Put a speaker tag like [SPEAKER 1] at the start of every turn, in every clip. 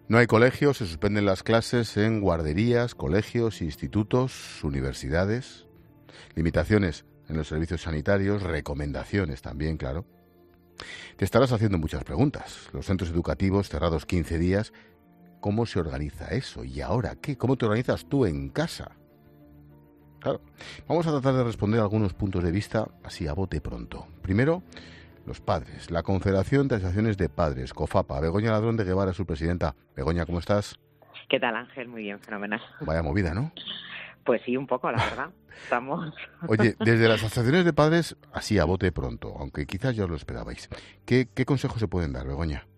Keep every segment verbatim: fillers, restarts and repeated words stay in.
[SPEAKER 1] No hay colegios, se suspenden las clases en guarderías, colegios, institutos, universidades. Limitaciones en los servicios sanitarios, recomendaciones también, claro. Te estarás haciendo muchas preguntas. Los centros educativos cerrados quince días. ¿Cómo se organiza eso? ¿Y ahora qué? ¿Cómo te organizas tú en casa? Claro, vamos a tratar de responder algunos puntos de vista así a bote pronto. Primero, los padres. La Confederación de Asociaciones de Padres, COFAPA. Begoña Ladrón de Guevara, su presidenta. Begoña, ¿cómo estás?
[SPEAKER 2] ¿Qué tal, Ángel? Muy bien, fenomenal.
[SPEAKER 1] Vaya movida, ¿no?
[SPEAKER 2] Pues sí, un poco, la verdad. Estamos...
[SPEAKER 1] Oye, desde las asociaciones de padres, así a bote pronto, aunque quizás ya os lo esperabais, ¿qué, qué consejos se pueden dar, Begoña?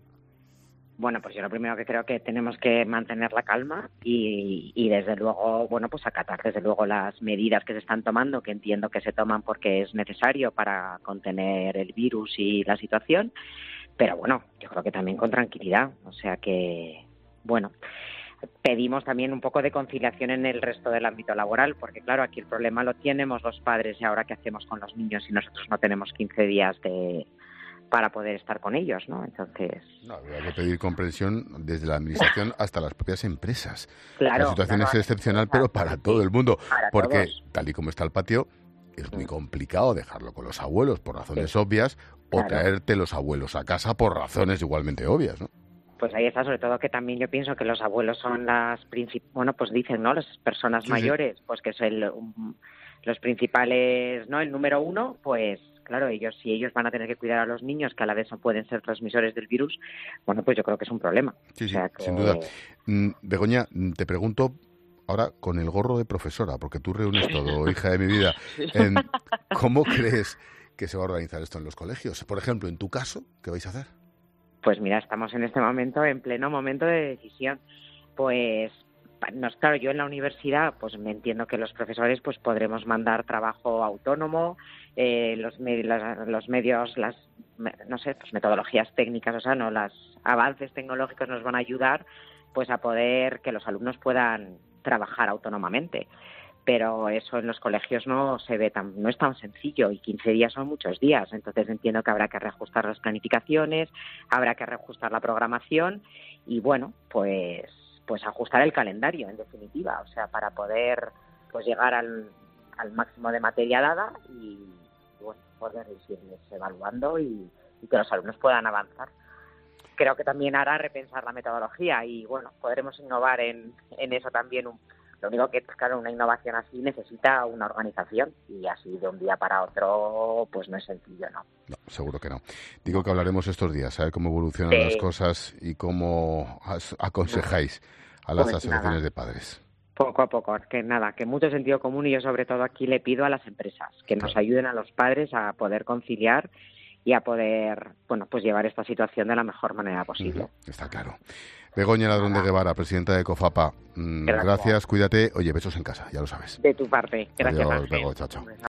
[SPEAKER 2] Bueno, pues yo lo primero que creo que tenemos que mantener la calma y, y desde luego, bueno, pues acatar desde luego las medidas que se están tomando, que entiendo que se toman porque es necesario para contener el virus y la situación, pero bueno, yo creo que también con tranquilidad, o sea que, bueno, pedimos también un poco de conciliación en el resto del ámbito laboral, porque claro, aquí el problema lo tenemos los padres y ahora qué hacemos con los niños si nosotros no tenemos quince días de... para poder estar con ellos, ¿no? Entonces...
[SPEAKER 1] No, habría que pedir comprensión desde la administración hasta las propias empresas.
[SPEAKER 2] Claro,
[SPEAKER 1] la situación
[SPEAKER 2] claro,
[SPEAKER 1] es excepcional, pero para todo el mundo,
[SPEAKER 2] para
[SPEAKER 1] porque
[SPEAKER 2] todos.
[SPEAKER 1] tal y como está el patio, es muy complicado dejarlo con los abuelos por razones sí. obvias o
[SPEAKER 2] claro.
[SPEAKER 1] traerte los abuelos a casa por razones igualmente obvias, ¿no?
[SPEAKER 2] Pues ahí está, sobre todo que también yo pienso que los abuelos son las principales, bueno, pues dicen, ¿no? Las personas sí, mayores, sí. pues que son um, los principales, ¿no? El número uno, pues claro, ellos si ellos van a tener que cuidar a los niños, que a la vez pueden ser transmisores del virus, bueno, pues yo creo que es un problema.
[SPEAKER 1] Sí, sí,
[SPEAKER 2] o sea que...
[SPEAKER 1] sin duda. Mm, Begoña, te pregunto ahora con el gorro de profesora, porque tú reúnes todo, hija de mi vida. Eh, ¿Cómo crees que se va a organizar esto en los colegios? Por ejemplo, en tu caso, ¿qué vais a hacer?
[SPEAKER 2] Pues mira, estamos en este momento, en pleno momento de decisión. Pues, no, claro, yo en la universidad, pues me entiendo que los profesores pues podremos mandar trabajo autónomo, eh, los, med- las, los medios, las, no sé, pues metodologías técnicas, o sea, no, los avances tecnológicos nos van a ayudar pues a poder que los alumnos puedan trabajar autónomamente. Pero eso en los colegios no se ve tan, no es tan sencillo y quince días son muchos días, entonces entiendo que habrá que reajustar las planificaciones, habrá que reajustar la programación y bueno, pues pues ajustar el calendario en definitiva, o sea, para poder pues llegar al, al máximo de materia dada y bueno, poder irles evaluando y, y que los alumnos puedan avanzar. Creo que también hará repensar la metodología y bueno, podremos innovar en, en eso también un Lo único que, claro, una innovación así necesita una organización y así de un día para otro, pues no es sencillo, ¿no?
[SPEAKER 1] No, seguro que no. Digo que hablaremos estos días, a ver cómo evolucionan sí. las cosas y cómo as- aconsejáis a las pues asociaciones nada. de padres.
[SPEAKER 2] Poco a poco, que nada, que mucho sentido común y yo sobre todo aquí le pido a las empresas que nos claro. ayuden a los padres a poder conciliar y a poder, bueno, pues llevar esta situación de la mejor manera posible.
[SPEAKER 1] Uh-huh. Está claro. Begoña Ladrón de Guevara, presidenta de COFAPA. Gracias. Gracias, cuídate. Oye, besos en casa, ya lo sabes.
[SPEAKER 2] De tu parte. Gracias,
[SPEAKER 1] Adiós,
[SPEAKER 2] Ángel.
[SPEAKER 1] Bego, chao, chao.